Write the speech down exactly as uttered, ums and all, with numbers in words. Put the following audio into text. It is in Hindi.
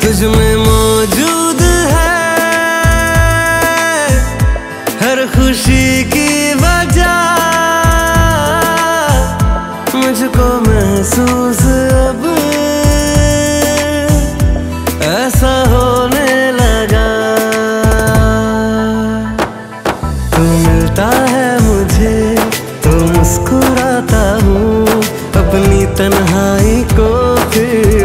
तुझ में मौजूद है हर खुशी की वजह, मुझको महसूस अब ऐसा होने लगा। तू मिलता है मुझे तो मुस्कुराता हूँ, अपनी तन्हाई को फिर